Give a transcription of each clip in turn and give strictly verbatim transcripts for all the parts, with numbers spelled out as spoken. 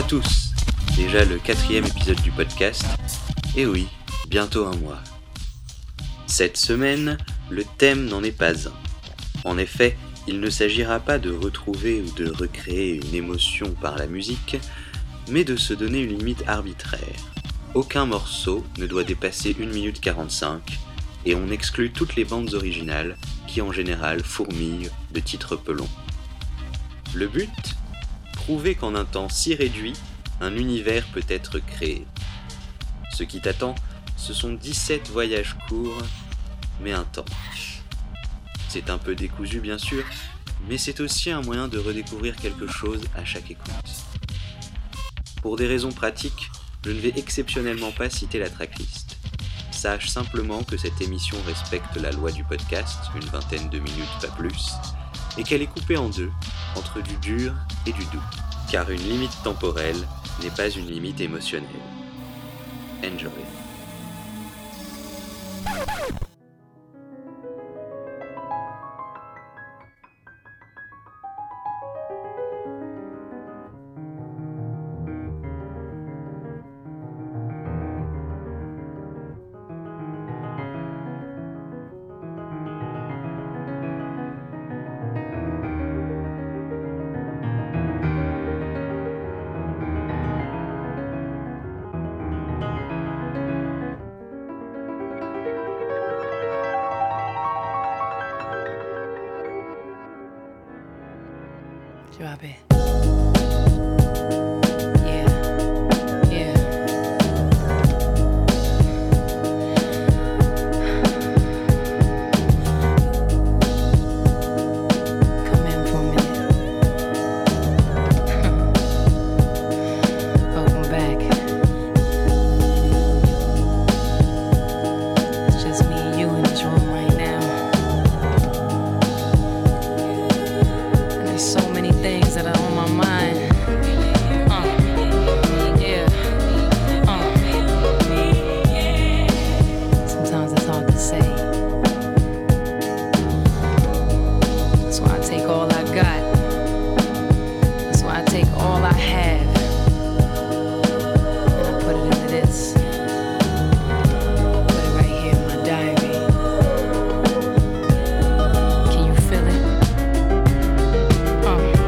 à tous, déjà le quatrième épisode du podcast, et oui, bientôt un mois. Cette semaine, le thème n'en est pas un. En effet, il ne s'agira pas de retrouver ou de recréer une émotion par la musique, mais de se donner une limite arbitraire. Aucun morceau ne doit dépasser une minute quarante-cinq, et on exclut toutes les bandes originales qui en général fourmillent de titres pelons. Le but ? Prouver qu'en un temps si réduit, un univers peut être créé. Ce qui t'attend, ce sont dix-sept voyages courts, mais intenses. C'est un peu décousu bien sûr, mais c'est aussi un moyen de redécouvrir quelque chose à chaque écoute. Pour des raisons pratiques, je ne vais exceptionnellement pas citer la tracklist. Sache simplement que cette émission respecte la loi du podcast, une vingtaine de minutes pas plus, et qu'elle est coupée en deux, entre du dur et du doux. Car une limite temporelle n'est pas une limite émotionnelle. Enjoy. Drop it. Yeah, yeah. Come in for a minute. Welcome back. It's just me and you in this room right now. And there's so many things that are on my mind. Uh, yeah. Uh. Sometimes it's hard to say. That's why I take all I got. That's why I take all I have. And I put it into this. Put it right here in my diary. Can you feel it? Uh.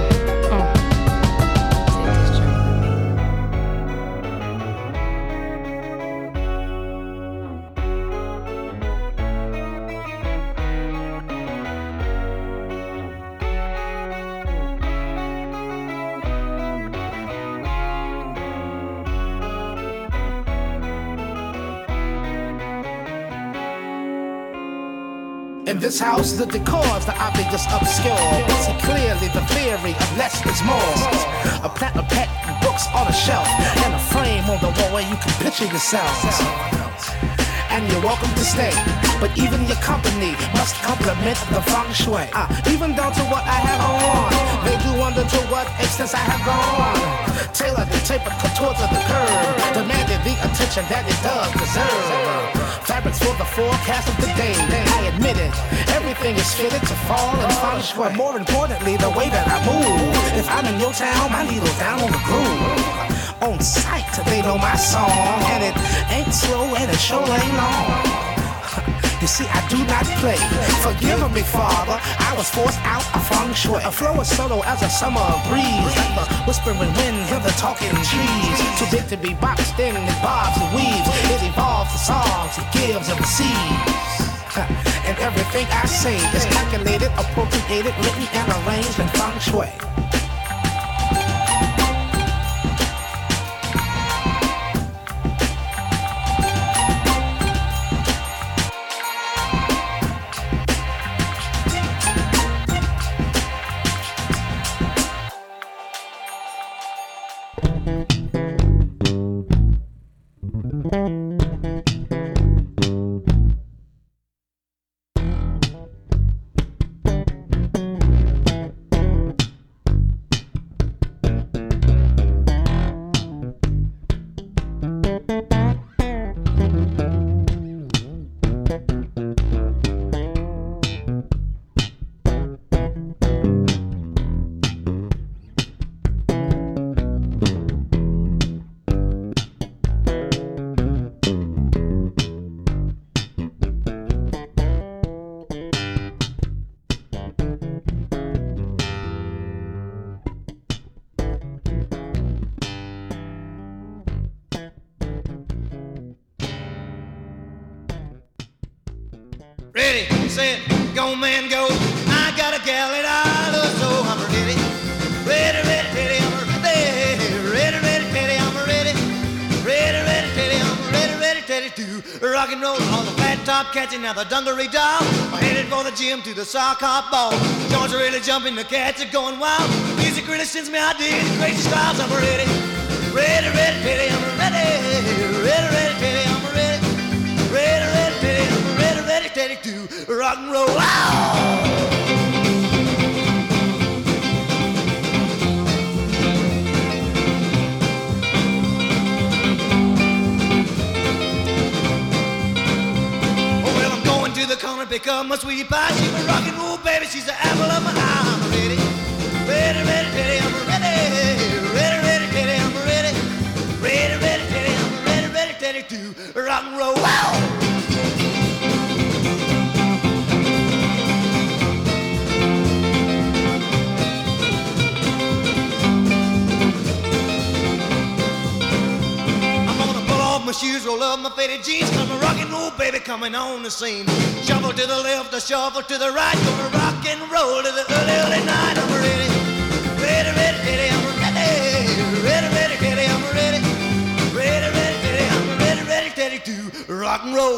In this house, the decor's the obvious obscure. We see clearly the theory of less is more. A platinum pet, books on a shelf, and a frame on the wall where you can picture yourselves. And you're welcome to stay, but even your company must complement the feng shui. Uh, even down to what I have on, they do wonder to what extent I have gone. Tailored and tapered contours of the curve, demanded the attention that it does deserve. Fabrics for the forecast of the day, I admit it, everything is fitted to fall in feng shui. More importantly, the way that I move. If I'm in your town, my needle's down on the groove. On sight, they know my song, and it ain't slow and it sure ain't long. You see, I do not play. Forgive me, Father, I was forced out of feng shui. A flow as subtle as a summer breeze, like the whispering winds and the talking trees. Too big to be boxed in, it bobs and weaves. It evolves the songs, it gives and receives. And everything I say is calculated, appropriated, written and arranged in feng shui. Ready, set, go, man, go. I got a gal that I love, so I'm ready. Ready, ready, ready, I'm ready. Ready, ready, ready, I'm ready. Ready, ready, ready, I'm ready, ready, ready to rock and roll. All the flat top catching now the dungaree doll. I'm headed for the gym to the sock hop ball. Joints are really jumping, the cats are going wild. Music really sends me ideas, crazy styles. I'm ready. Ready, ready, ready, I'm ready. Ready, ready, ready, I'm ready. Ready, ready, ready, I'm ready, ready, ready to rock and roll. Wow! The corner, pick up my sweetie pie. She's a rock and roll baby, she's the apple of my eye. I'm ready, ready, ready, ready, I'm ready, ready, ready, ready, I'm ready, ready, ready, ready, I'm ready, ready, ready to rock and roll. Wow! My shoes, roll up my faded jeans, cause my rock and roll baby coming on the scene. Shuffle to the left, the shuffle to the right, gonna rock and roll to the early, early night. I'm ready, ready, ready, ready, I'm ready, ready, ready, ready, I'm ready, ready, ready, ready, I'm ready, ready, ready to rock and roll.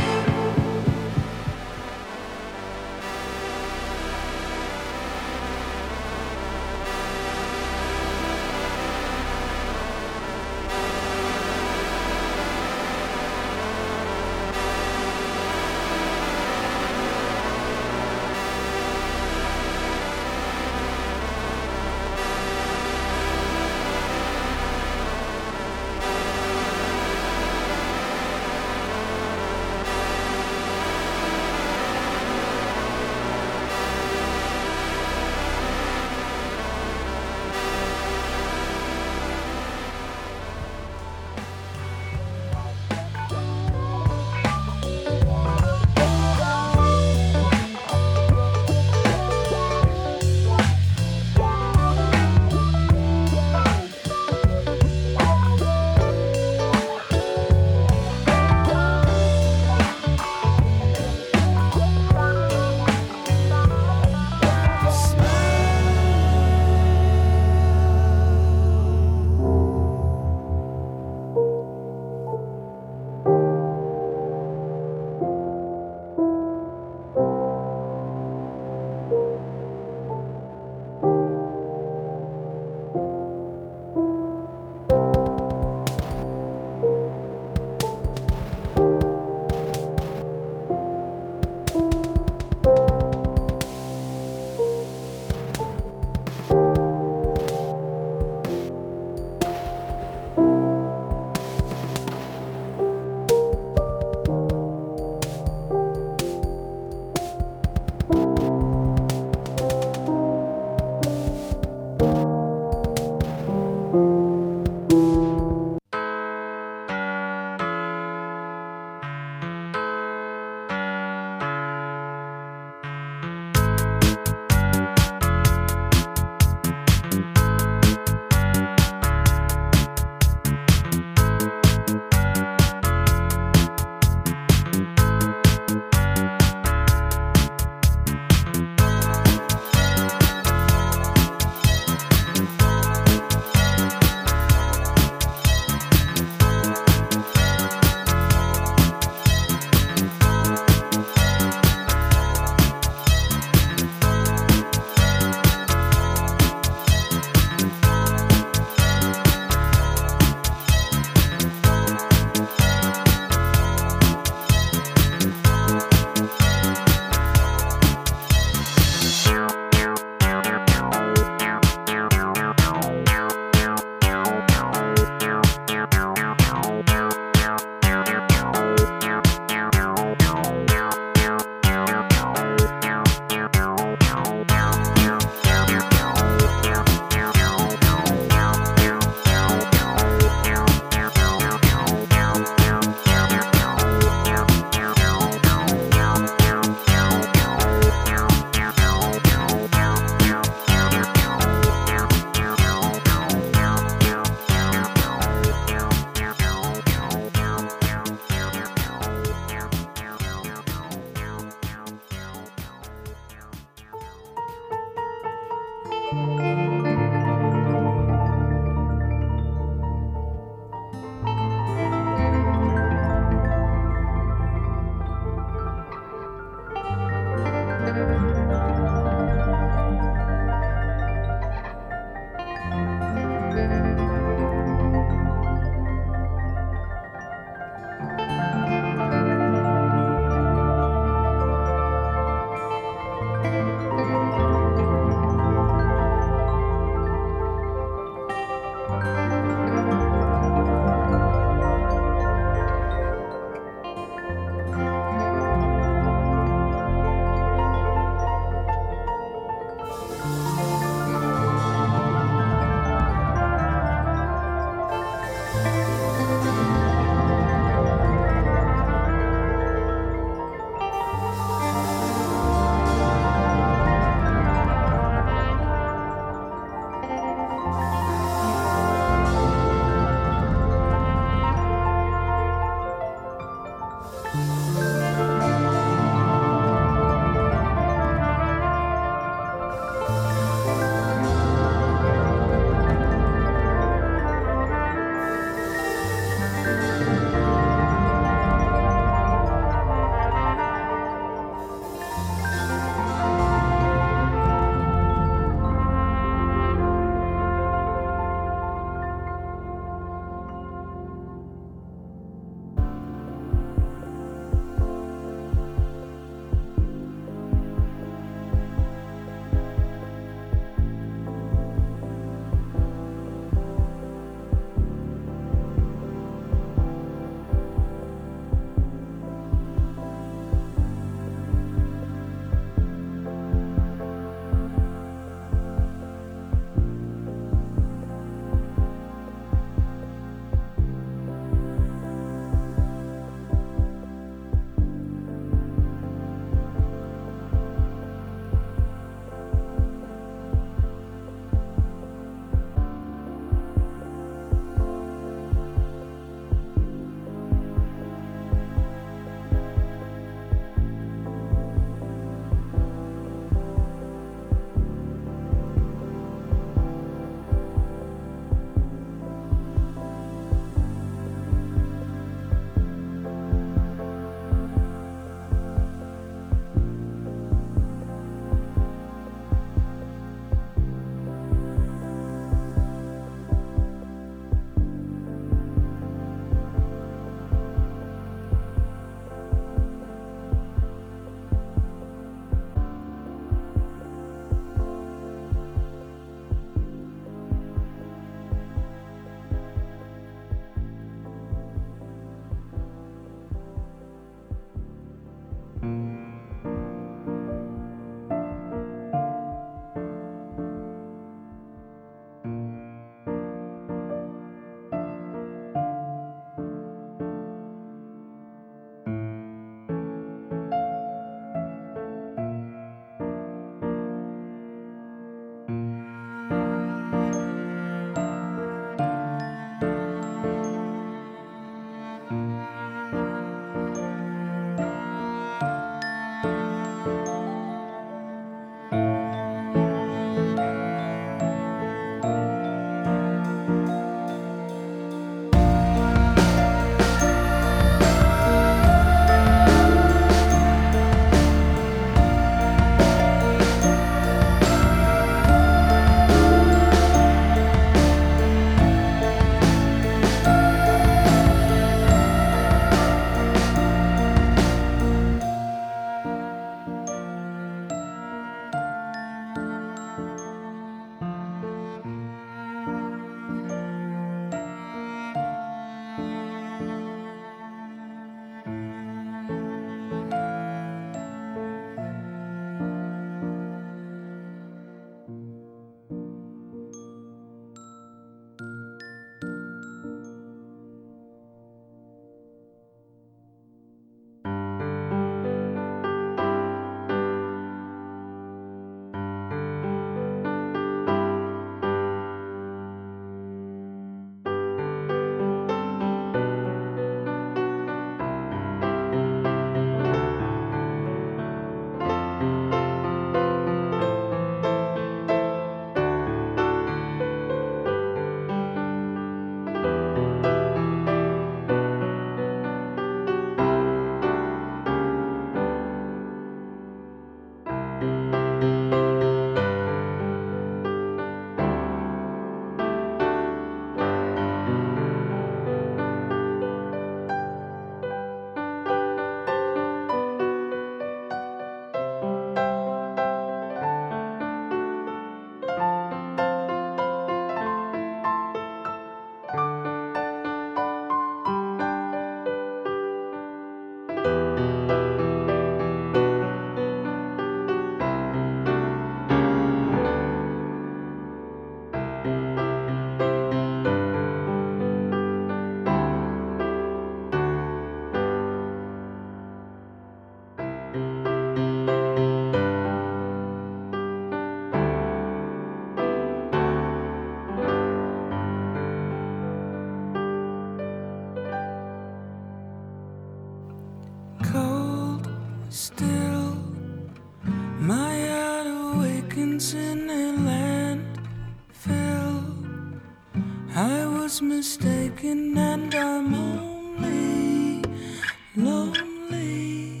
was mistaken and I'm only lonely.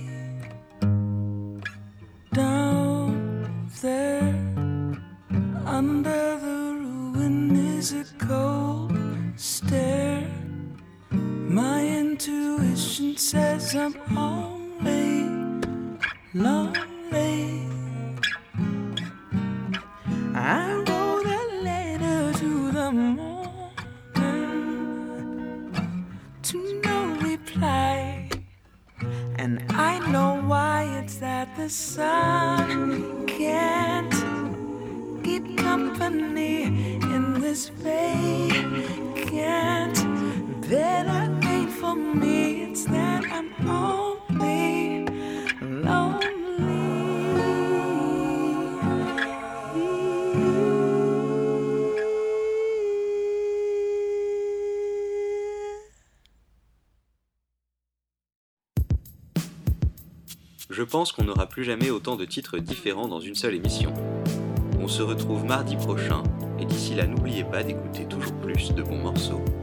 Down there under the ruin is a cold stare. My intuition says I'm only lonely. I wrote a letter to the morning to no reply, and I know why. It's that the sun can't keep company in this vacant bed I made for me. It's that I'm only lonely. Je pense qu'on n'aura plus jamais autant de titres différents dans une seule émission. On se retrouve mardi prochain, et d'ici là n'oubliez pas d'écouter toujours plus de bons morceaux.